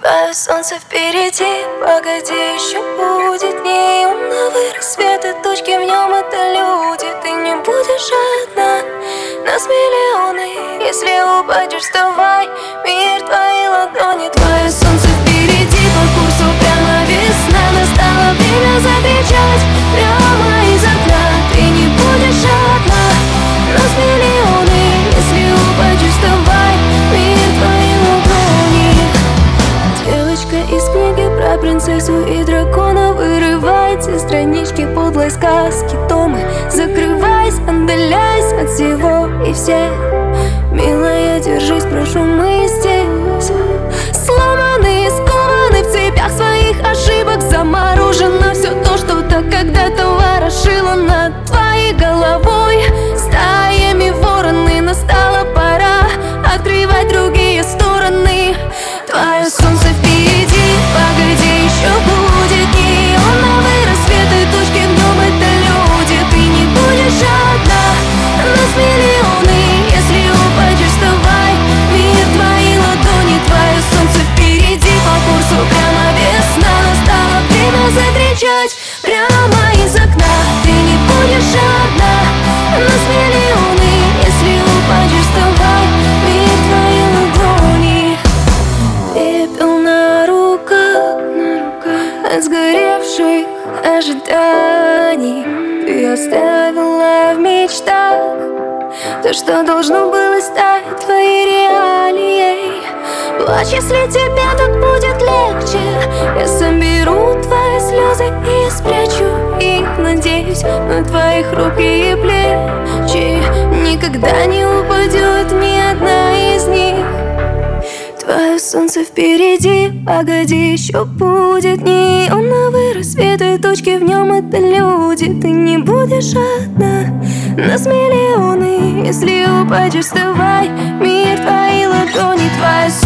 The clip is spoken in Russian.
Твое солнце впереди, погоди, еще будет неоновый рассвет, и точки в нем это люди. Ты не будешь одна, нас миллионы. Если упадешь, вставай, мир твои ладони. Твое солнце впереди, по курсу прямо весна. Настало время закричать прямо из окна. Ты не будешь одна, нас миллионы. Если упадешь, вставай, мир твои ладони. Девочка из книги про принцессу и дракона вырывается из странички подлой сказки Томы. Закрывайся, отдаляйся от всего и всех. Милая, держись, прошу, мы здесь. Сломаны, скованы в цепях своих ошибок. Заморожено все то, что так когда-то ворошило над твоей головой. Стаями вороны, настала пора открывать другие стороны. Твое солнце впереди, погоди, еще будет неоновый рассвет, и точки в нем это люди. Ты не будешь одна, нас миллионы. Если упадешь, вставай, мир твои ладони. Твое солнце впереди, по курсу прямо весна. Настало время закричать прямо из окна. Ты не будешь одна, нас миллионы. Если упадешь, вставай, мир твои ладони. Пепел на руках от сгоревших ожиданий. Ты оставила в мечтах то, что должно было стать твоей реалией. Плачь, если тебе так будет легче. Я соберу твои слезы и спрячу их. Надеюсь, на твои хрупкие плечи никогда не упадет ни одна из них. Твое солнце впереди, погоди, еще будет неоновый рассвет, и точки в нем это люди. Ты не будешь одна, нас миллионы. Если упадешь, вставай, мир твои ладони. Твое